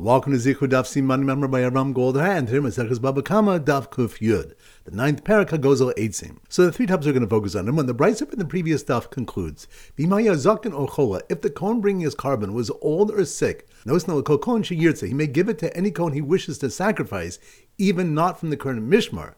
Welcome to Zichud Daf Siman member by Aram Goldha, and today Maseches Baba Kama Daf Kuf Yud, the 9th parak Hagozel Eitzim. So the three topics we're going to focus on. And when the Brisa in the previous daf concludes, B'maya Zakin or Chola, if the Kohen bringing his carbon was old or sick, Nosna Kohen Sheyirtze, he may give it to any Kohen he wishes to sacrifice, even not from the current Mishmar.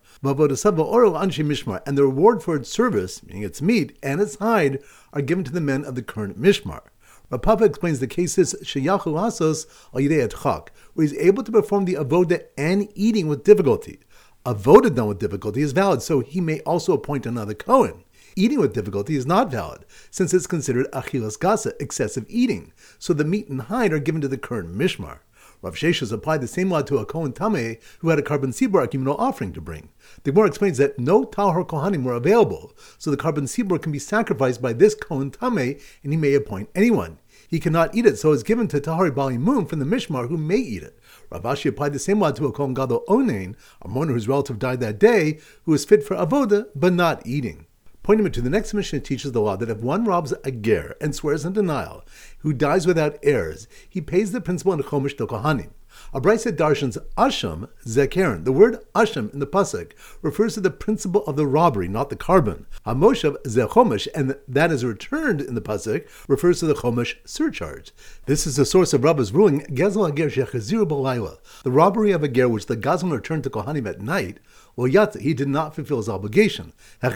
And the reward for its service, meaning its meat and its hide, are given to the men of the current Mishmar. Rav Papa explains the cases sheyachu asos al yidei etchak, where he's able to perform the avoda and eating with difficulty. Avoda done with difficulty is valid, so he may also appoint another Kohen. Eating with difficulty is not valid, since it's considered achilas gasa, excessive eating, so the meat and hide are given to the current mishmar. Rav Sheshes applied the same law to a Kohen Tameh who had a carbon sibur akimino offering to bring. The Gemara explains that no Tahor Kohanim were available, so the carbon sibur can be sacrificed by this Kohen Tameh, and he may appoint anyone. He cannot eat it, so it's given to Tahori Bali Mum from the Mishmar who may eat it. Rav Ashi applied the same law to a Kohen Gadol Onain, a mourner whose relative died that day, who is fit for avoda but not eating. Pointing him to the next Mishnah teaches the law that if one robs a ger and swears in denial, who dies without heirs, he pays the principal and chomish to Kohanim. A Brisa darshans asham zekeren. The word asham in the pasuk refers to the principle of the robbery, not the carbon. Hamoshav zechomish, and that is returned in the pasuk, refers to the chomish surcharge. This is the source of Rabba's ruling gezel hager shechaziru b'layla. The robbery of a ger which the gazlan returned to Kohanim at night. Well, yatza, he did not fulfill his obligation.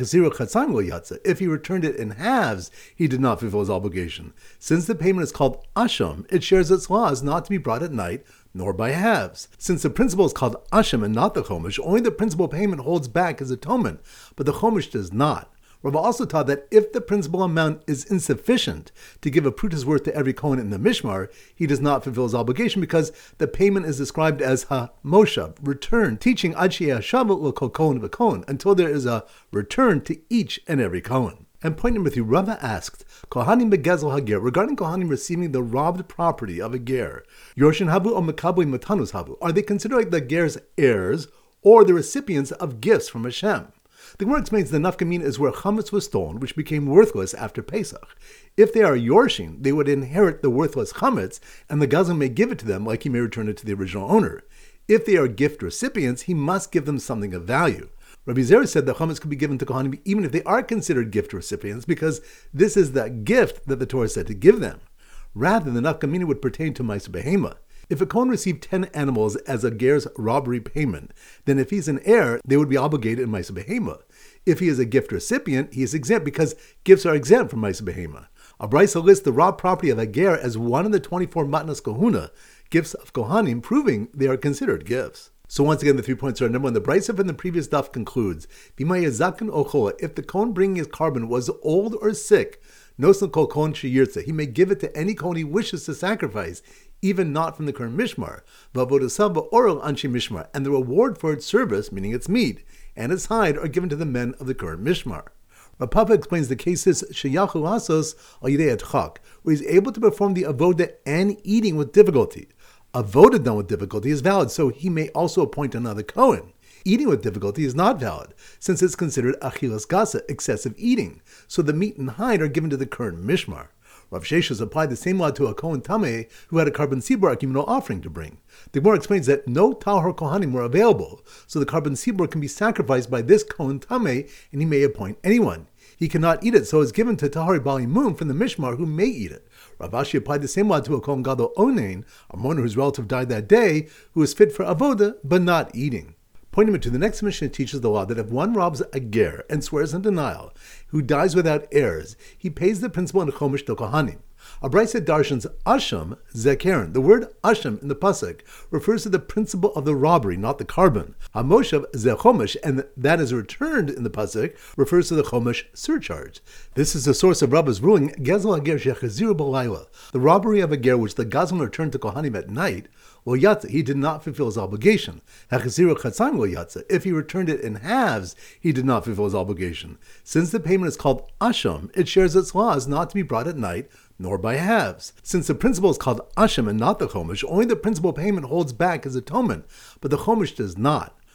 If he returned it in halves, he did not fulfill his obligation. Since the payment is called asham, it shares its laws not to be brought at night, nor by halves. Since the principle is called asham and not the chomish, only the principal payment holds back his atonement, but the chomish does not. Rabbi also taught that if the principal amount is insufficient to give a pruta's worth to every Kohen in the Mishmar, he does not fulfill his obligation because the payment is described as ha-moshav, return, teaching ad she'eh hashavu l'kol Kohen v'Kohen, until there is a return to each and every Kohen. And point number 3, Rava asked, Kohanim begezel hager, regarding Kohanim receiving the robbed property of a ger, Yorshin havu or mekabui matanus havu, are they considered like the ger's heirs or the recipients of gifts from Hashem? The Gemara explains the nafkamina is where chametz was stolen, which became worthless after Pesach. If they are yorshin, they would inherit the worthless chametz, and the gazlan may give it to them like he may return it to the original owner. If they are gift recipients, he must give them something of value. Rabbi Zera said that chametz could be given to Kohanim even if they are considered gift recipients, because this is the gift that the Torah said to give them. Rather, the nafkamina would pertain to Ma'aseh Behema. If a Kohen received 10 animals as a ger's robbery payment, then if he's an heir, they would be obligated in Ma'aseh Behema. If he is a gift recipient, he is exempt because gifts are exempt from Ma'aseh Behema. A Brisa lists the robbed property of a ger as one of the 24 matnas kahuna, gifts of Kohanim, proving they are considered gifts. So once again, the 3 points are: number 1, the Brisa from the previous daf concludes, B'maya zaken or chola, if the Kohen bringing his carbon was old or sick, Nosna kol Kohen sheyirtze, he may give it to any Kohen he wishes to sacrifice, even not from the current mishmar, v'avodasav ba'orel anshe mishmar, and the reward for its service, meaning its meat, and its hide, are given to the men of the current mishmar. Rav Papa explains the cases sheyachu asos al yidei etchak, where he's able to perform the avoda and eating with difficulty. Avoda done with difficulty is valid, so he may also appoint another Kohen. Eating with difficulty is not valid, since it's considered achilas gasa, excessive eating, so the meat and hide are given to the current mishmar. Rav Sheshes applied the same law to a Kohen Tameh who had a carbon sibur akimino offering to bring. The Gemara explains that no Tahor Kohanim were available, so the carbon sibur can be sacrificed by this Kohen Tameh, and he may appoint anyone. He cannot eat it, so it's given to Tahori Bali Mum from the Mishmar who may eat it. Rav Ashi applied the same law to a Kohen Gadol Onain, a mourner whose relative died that day, who is fit for avoda but not eating. Pointing him to the next Mishnah teaches the law that if one robs a ger and swears in denial, who dies without heirs, he pays the principal and chomish to Kohanim. A Brisa darshans asham zekeren. The word asham in the pasuk refers to the principle of the robbery, not the carbon. Hamoshav zechomish, and that is returned in the pasuk, refers to the chomish surcharge. This is the source of Rabba's ruling gezel hager shechaziru b'layla. The robbery of a ger which the gazlan returned to Kohanim at night. Well, yatza, he did not fulfill his obligation. If he returned it in halves, he did not fulfill his obligation. Since the payment is called asham, it shares its laws not to be brought at night, nor by halves. Since the principle is called asham and not the chomish, only the principal payment holds back his atonement, but the chomish does not.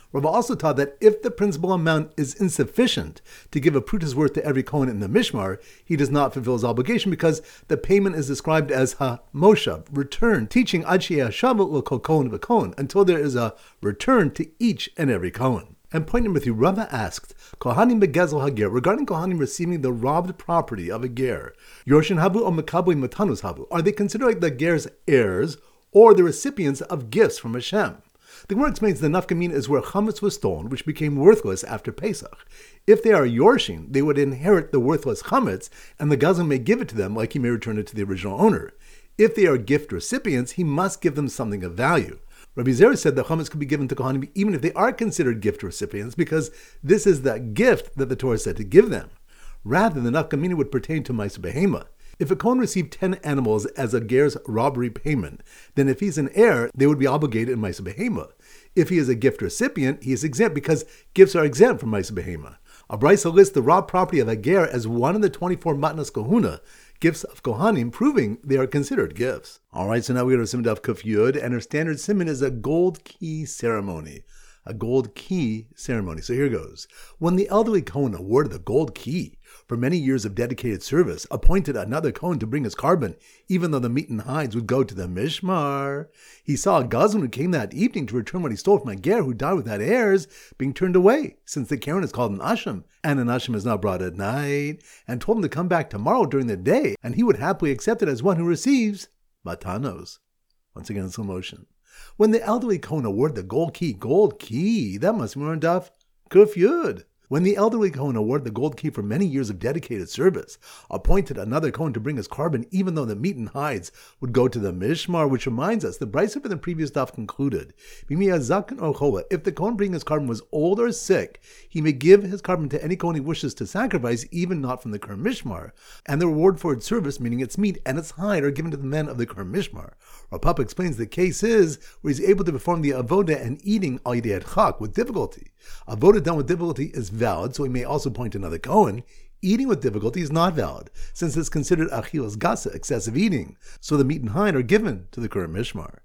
Rava also taught that if the principal amount is insufficient to give a prutas worth to every Kohen in the Mishmar, he does not fulfill his obligation because the payment is described as ha-moshav, return, teaching ad she'eh hashavut l'kol Kohen v'Kohen, until there is a return to each and every Kohen. And point number 3, Rava asked, Kohanim begezel hager, regarding Kohanim receiving the robbed property of a ger, Yorshin havu or Makabli matanus havu, are they considered like the ger's heirs or the recipients of gifts from Hashem? The Gemara explains the nafkamina is where chametz was stolen, which became worthless after Pesach. If they are yorshin, they would inherit the worthless chametz, and the gazan may give it to them like he may return it to the original owner. If they are gift recipients, he must give them something of value. Rabbi Zera said that chametz could be given to Kohanim even if they are considered gift recipients, because this is the gift that the Torah said to give them. Rather, the nafkamina would pertain to Ma'aseh Behema. If a Kohen received 10 animals as a ger's robbery payment, then if he's an heir, they would be obligated in Ma'aseh Behema. If he is a gift recipient, he is exempt because gifts are exempt from Ma'aseh Behema. A Brisa lists the robbed property of a ger as one of the 24 matnas kahuna, gifts of Kohanim, proving they are considered gifts. Alright, so now we go to Siman Daf Kuf Yud, and our standard siman is a gold key ceremony. A gold key ceremony. So here goes. When the elderly Kohen awarded the gold key for many years of dedicated service, appointed another Kohen to bring his carbon, even though the meat and hides would go to the Mishmar. He saw a Gazlan who came that evening to return what he stole from a ger who died without heirs, being turned away, since the Karen is called an Asham, and an Asham is not brought at night, and told him to come back tomorrow during the day, and he would happily accept it as one who receives matanos. Once again in slow motion. When the elderly Kohen awarded the gold key, that must be on Daf Kuf Yud. When the elderly Kohen awarded the gold key for many years of dedicated service, appointed another Kohen to bring his carbon, even though the meat and hides would go to the Mishmar, which reminds us, the Brisa from the previous daf concluded, if the Kohen bringing his carbon was old or sick, he may give his carbon to any Kohen he wishes to sacrifice, even not from the Kerem Mishmar, and the reward for its service, meaning its meat and its hide, are given to the men of the Kerem Mishmar. Rav Papa explains the case is where he's able to perform the avoda and eating al yidei chak with difficulty. Avoda done with difficulty is valid, so he may also point to another Kohen. Eating with difficulty is not valid, since it's considered achilas gasa, excessive eating, so the meat and hide are given to the Kerem Mishmar.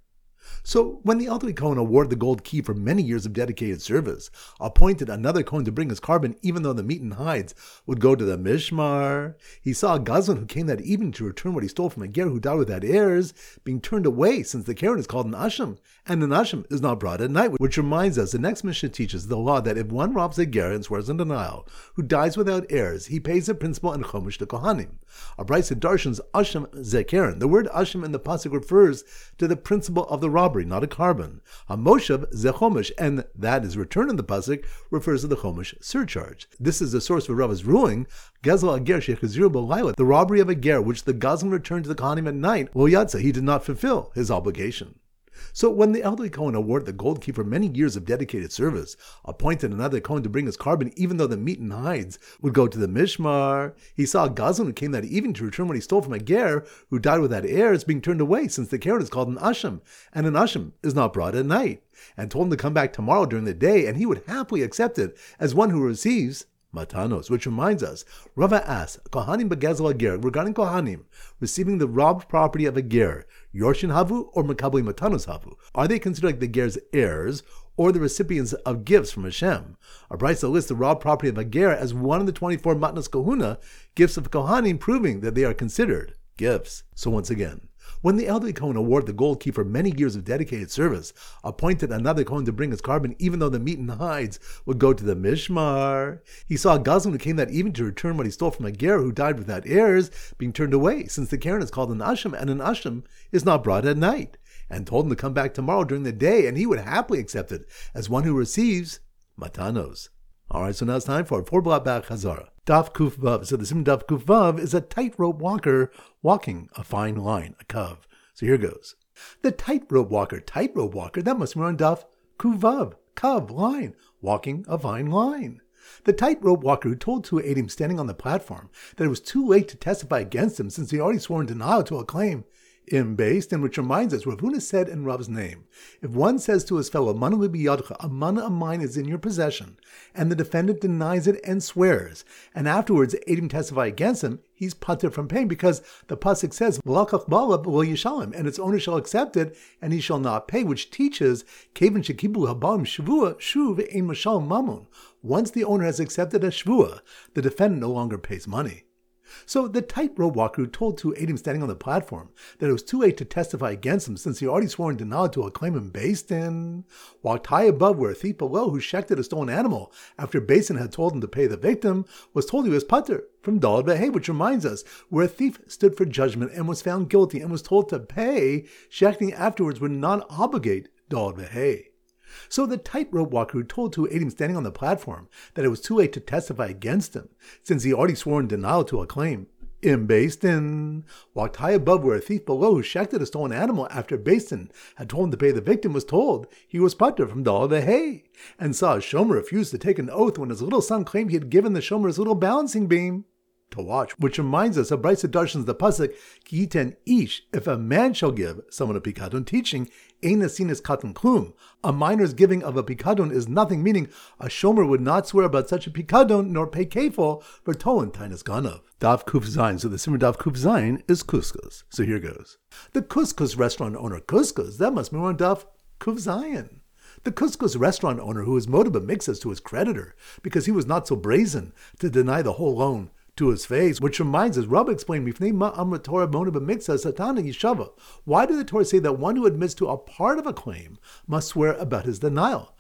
So when the elderly Kohen awarded the gold key for many years of dedicated service, appointed another Kohen to bring his carbon, even though the meat and hides would go to the Mishmar, he saw a Gazlan who came that evening to return what he stole from a ger who died without heirs, being turned away, since the Karen is called an Asham, and an Asham is not brought at night, which reminds us the next Mishnah teaches the law that if one robs a ger and swears in denial, who dies without heirs, he pays the principal and chomish to Kohanim. A Brisa darshans Asham Zekeren. The word Asham in the pasuk refers to the principal of the robbery, not a carbon. A Moshav Zechomish, and that is return in the pasuk refers to the Chomish surcharge. This is the source for Rava's ruling. Gezel Ager Shechaziru B'Layla, the robbery of a ger which the Gazlan returned to the Kohanim at night. Lo Yatsa, he did not fulfill his obligation. So when the elderly Kohen awarded the gold key for many years of dedicated service, appointed another Kohen to bring his carbon, even though the meat and hides would go to the Mishmar, he saw a Gazlan who came that evening to return what he stole from a ger who died without heirs, being turned away, since the Karen is called an Asham, and an Asham is not brought at night, and told him to come back tomorrow during the day, and he would happily accept it as one who receives matanos, which reminds us, Rava asks, Kohanim begezel ger, regarding Kohanim receiving the robbed property of a ger, Yorshin havu or Makabli matanos havu, are they considered like the ger's heirs or the recipients of gifts from Hashem? A Brisa lists the robbed property of a ger as one of the 24 matnas kahuna, gifts of Kohanim, proving that they are considered gifts. So once again, when the elderly Kohen awarded the gold key for many years of dedicated service, appointed another Kohen to bring his carbon, even though the meat and hides would go to the Mishmar, he saw a Gazlan who came that evening to return what he stole from a ger who died without heirs, being turned away, since the Karen is called an Asham, and an Asham is not brought at night, and told him to come back tomorrow during the day, and he would happily accept it as one who receives matanos. Alright, so now it's time for 4 Blat Back Chazara. Daf Kuf Vav. So the Siman Daf Kuf Vav is a tightrope walker walking a fine line, a kav. So here goes. The tightrope walker, that must be on Daf Kuf Vav, kav, line, walking a fine line. The tightrope walker who told two Adim standing on the platform that it was too late to testify against him since he already swore in denial to a claim, im based, and which reminds us, Rav Huna said in Rav's name, if one says to his fellow, Mana li biyadcha, a mana of mine is in your possession, and the defendant denies it and swears, and afterwards Eidim testify against him, he's pater from paying, because the pasuk says, V'lakach ba'alav v'lo yishalem, and its owner shall accept it, and he shall not pay, which teaches, Kevin shekibu habalim shavua, shuv ein mashal mamun. Once the owner has accepted a shvua, the defendant no longer pays money. So the tightrope walker told two Eidim standing on the platform that it was too late to testify against him since he already swore in denial to a claim in Beis Din, walked high above where a thief below who shechted a stolen animal after Beis Din had told him to pay the victim was told he was pater from Daled V'Hei, which reminds us, where a thief stood for judgment and was found guilty and was told to pay, shechting afterwards would not obligate Daled V'Hei. So the tightrope walker told two Eidim standing on the platform that it was too late to testify against him, since he already swore in denial to a claim. In Beis Din, walked high above where a thief below who shechted a stolen animal after Beis Din had told him to pay the victim was told he was pater from Daled V'Hei, and saw a shomer refuse to take an oath when his little son claimed he had given the shomer his little balancing beam to watch, which reminds us of Brisa Darshan's the pasuk, Ki yiten ish, if a man shall give someone a pikadon, teaching, ein asinis katan klum, a minor's giving of a pikadon is nothing, meaning a shomer would not swear about such a pikadon nor pay kefil for tolen tainas ganav. Daf Kuf Zayin, so the simmer Daf Kuf Zayin is couscous. So here goes. The couscous restaurant owner, couscous, that must be on Daf Kuf Zayin. The couscous restaurant owner who was motive mixes to his creditor because he was not so brazen to deny the whole loan to his face, which reminds us, Rabbi explained, why did the Torah say that one who admits to a part of a claim must swear about his denial?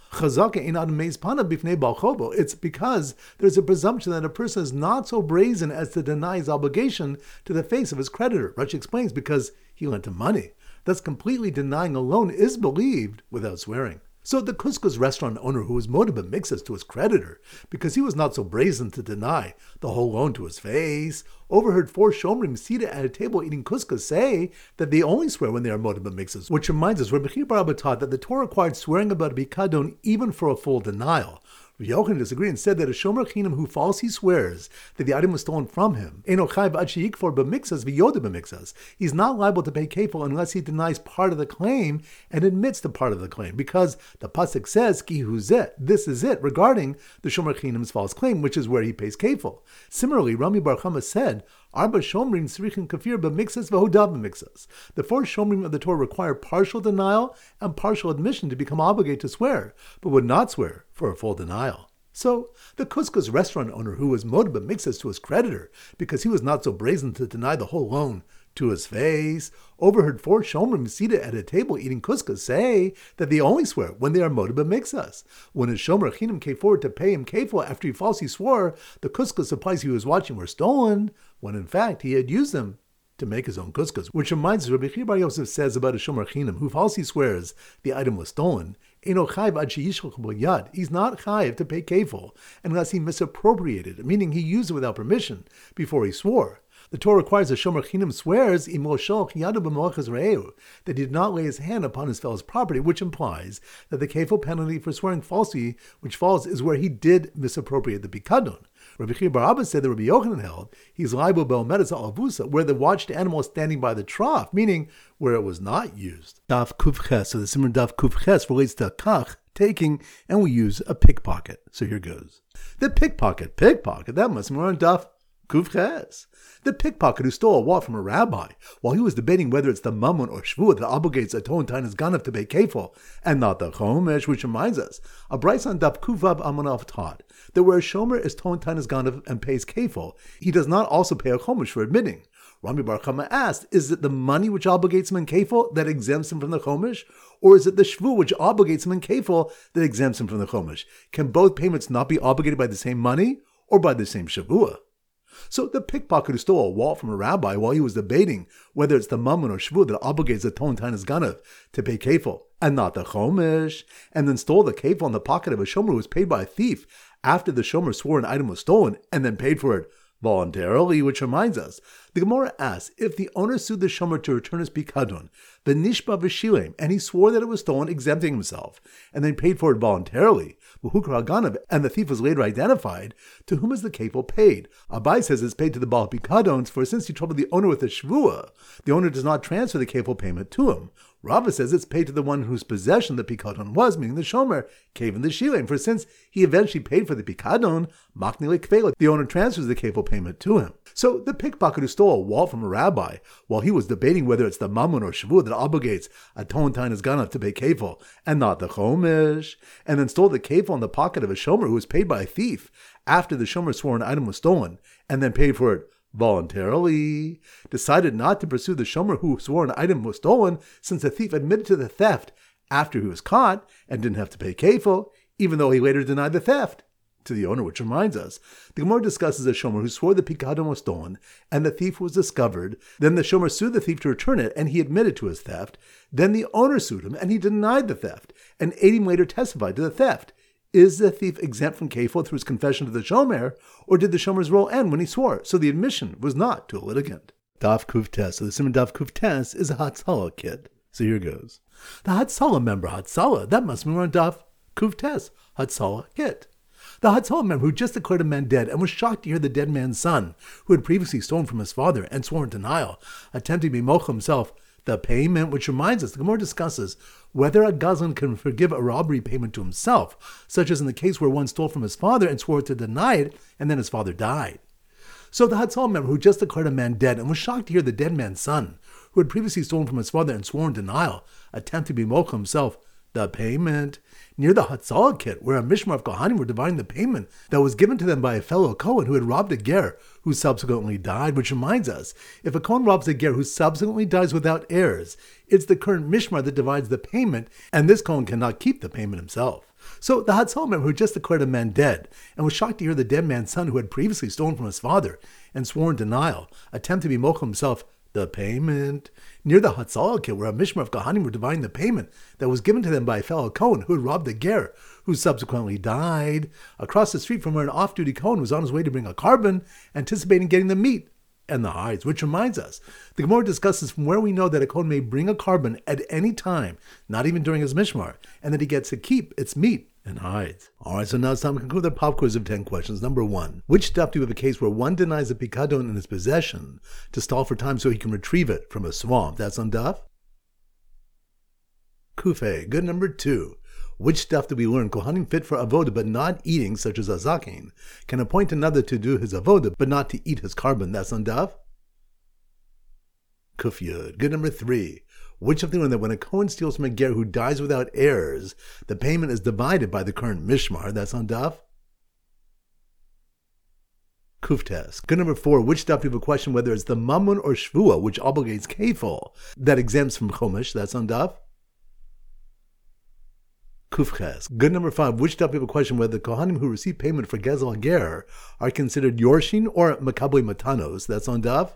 It's because there's a presumption that a person is not so brazen as to deny his obligation to the face of his creditor. Rashi explains, because he lent him money. Thus completely denying a loan is believed without swearing. So the couscous restaurant owner who was motive mixes to his creditor, because he was not so brazen to deny the whole loan to his face, overheard four shomrim seated at a table eating couscous say that they only swear when they are motive mixes, which reminds us, Rabbi Chiya bar Abba taught that the Torah required swearing about a bikadon even for a full denial. Yochanan disagreed and said that a shomer chinam who falsely swears that the item was stolen from him, he's not liable to pay kefil unless he denies part of the claim and admits to part of the claim, because the pasuk says, Ki hu zeh, this is it, regarding the shomer chinam's false claim, which is where he pays kefil. Similarly, Rami Bar Chama said, Arba shomrim tzrichin kafir b'mixas v'hodav b'mixas. The four shomrim of the Torah require partial denial and partial admission to become obligated to swear, but would not swear for a full denial. So, the couscous restaurant owner who was motive mixes to his creditor, because he was not so brazen to deny the whole loan to his face, overheard four shomrim seated at a table eating couscous say that they only swear when they are motive mixas. When his shomer chinam came forward to pay him kefil after he falsely swore the couscous supplies he was watching were stolen, when in fact he had used them to make his own couscous. Which reminds us, Rabbi Chiya bar Yosef says about a shomer chinam who falsely swears the item was stolen, he's not chayiv to pay kefil unless he misappropriated it, meaning he used it without permission before he swore. The Torah requires a shomer chinam swears that he did not lay his hand upon his fellow's property, which implies that the kefil penalty for swearing falsely, which falls, is where he did misappropriate the pikadon. Rabbi Chiya bar Abba said that Rabbi Yochanan held he's liable b'omedes alavusa, where the watched animal is standing by the trough, meaning where it was not used. Daf Kuf Ches, so the simmer Daf Kuf Ches relates to kach, taking, and we use a pickpocket. So here goes. The pickpocket, that must be on Daf Kuf Ches. The pickpocket who stole a wallet from a rabbi while he was debating whether it's the mammon or shvuah that obligates a ton tainas ganav to pay kefil, and not the chomesh, which reminds us, a Brisa on Daf Kuvav Amanav taught that where a shomer is ton tainas ganav and pays kefil, he does not also pay a chomesh for admitting. Rami Bar Chama asked, is it the money which obligates him in kefil that exempts him from the chomesh, or is it the shvuah which obligates him in kefil that exempts him from the chomesh? Can both payments not be obligated by the same money or by the same shavuah? So the pickpocket who stole a wallet from a rabbi while he was debating whether it's the mammon or shvuah that obligates the ton tainas ganav to pay kefil and not the chomesh, and then stole the kefil in the pocket of a shomer who was paid by a thief after the shomer swore an item was stolen and then paid for it voluntarily, which reminds us, the Gemara asks, if the owner sued the shomer to return his pikadon, v'nishba v'shilem, and he swore that it was stolen, exempting himself, and then paid for it voluntarily, v'hukra haganav, and the thief was later identified, to whom is the kefil paid? Abai says it's paid to the baal pikadons, for since he troubled the owner with a shvua, the owner does not transfer the kefil payment to him. Rava says it's paid to the one whose possession the pikadon was, meaning the shomer, kaven the shilem, for since he eventually paid for the pikadon, makni lekvela, the owner transfers the kefil payment to him. So the pickpocket who stole a wall from a rabbi, while he was debating whether it's the mammon or shavuot that obligates a tontain ganav to pay kefil, and not the chomish, and then stole the kefil in the pocket of a shomer who was paid by a thief after the shomer swore an item was stolen, and then paid for it voluntarily, decided not to pursue the shomer who swore an item was stolen, since the thief admitted to the theft after he was caught and didn't have to pay kefil, even though he later denied the theft to the owner, which reminds us, the Gemara discusses a shomer who swore the pikadon was stolen, and the thief was discovered. Then the shomer sued the thief to return it, and he admitted to his theft. Then the owner sued him, and he denied the theft, and Adim later testified to the theft. Is the thief exempt from kefil through his confession to the shomer, or did the shomer's role end when he swore? So the admission was not to a litigant. Daf Kuf Tes. So the Simon Daf Kuf Tes is a Hatzalah kid. So here goes. The Hatzalah member, Hatzalah, that must mean we're on Daf Kuf Tes, Hatzalah kid. The Hatzalah member who just declared a man dead and was shocked to hear the dead man's son, who had previously stolen from his father and swore in denial, attempting to be mocha himself, the payment, which reminds us, the Gemara discusses whether a gazlan can forgive a robbery payment to himself, such as in the case where one stole from his father and swore to deny it, and then his father died. So the Hatzalah member who just declared a man dead and was shocked to hear the dead man's son, who had previously stolen from his father and swore in denial, attempting to be mocha himself, the payment, near the Hatzalah kit, where a mishmar of Kohanim were dividing the payment that was given to them by a fellow Kohen who had robbed a ger who subsequently died, which reminds us, if a Kohen robs a ger who subsequently dies without heirs, it's the current mishmar that divides the payment, and this Kohen cannot keep the payment himself. So the Hatzalah member who just declared a man dead and was shocked to hear the dead man's son who had previously stolen from his father and swore in denial, attempt to be mocha himself, the payment, near the Hatzalah kit, where a mishmar of Kohanim were dividing the payment that was given to them by a fellow Kohen who had robbed a ger, who subsequently died, across the street from where an off-duty Kohen was on his way to bring a carbon, anticipating getting the meat and the hides, which reminds us, the Gemara discusses from where we know that a Kohen may bring a carbon at any time, not even during his mishmar, and that he gets to keep its meat and hides. Alright, so now it's time to conclude the pop quiz of 10 questions. Number 1. Which stuff do you have a case where one denies a pikadon in his possession to stall for time so he can retrieve it from a swamp? That's on Daf Kufay. Good. Number 2. Which stuff do we learn Kohanim fit for avoda but not eating, such as a zakin, can appoint another to do his avoda but not to eat his carbon? That's on Daf Kuf Yud. Good. Number 3. Which of the learn that when a Kohen steals from a ger who dies without heirs, the payment is divided by the current mishmar? That's on Daf Kuf Tes. Good. Number 4. Which stuff do you have a question whether it's the mammon or shvua which obligates kefil that exempts from chomish? That's on Daf Kuf Ches. Good. Number 5. Which stuff do you have a question whether the Kohanim who receive payment for gezel ger are considered yorshin or makabli matanos? That's on Daf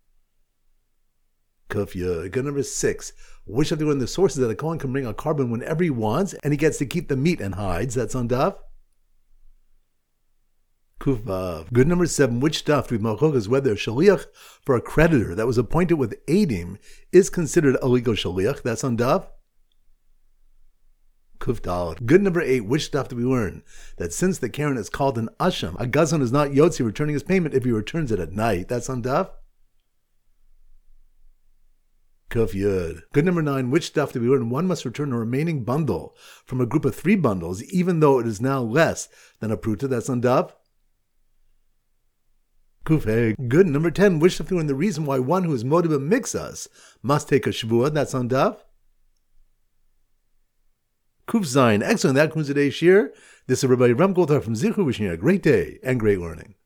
Kuf Yud. Good. Number 6. Which of the sources that a Kohen can bring a carbon whenever he wants and he gets to keep the meat and hides? That's on Daf Kuf Vav. Good. Number 7. Which stuff do we malchok whether a shaliach for a creditor that was appointed with Adim is considered a legal shaliach? That's on Daf Kuf Dalet. Good. Number 8. Which stuff do we learn that since the Karen is called an asham, a gazlan is not yotzi returning his payment if he returns it at night? That's on Daf Kuf Yud. Good. Number 9. Which stuff do we learn one must return a remaining bundle from a group of 3 bundles, even though it is now less than a pruta? That's on Daf Kuf Hey. Good. Number 10. Which stuff do we learn the reason why one who is modib mixas must take a shvua? That's on Daf Kuf Zayin. Excellent. That concludes today's shir. This is Rabbi Ram Goldhar from Zichu, wishing you a great day and great learning.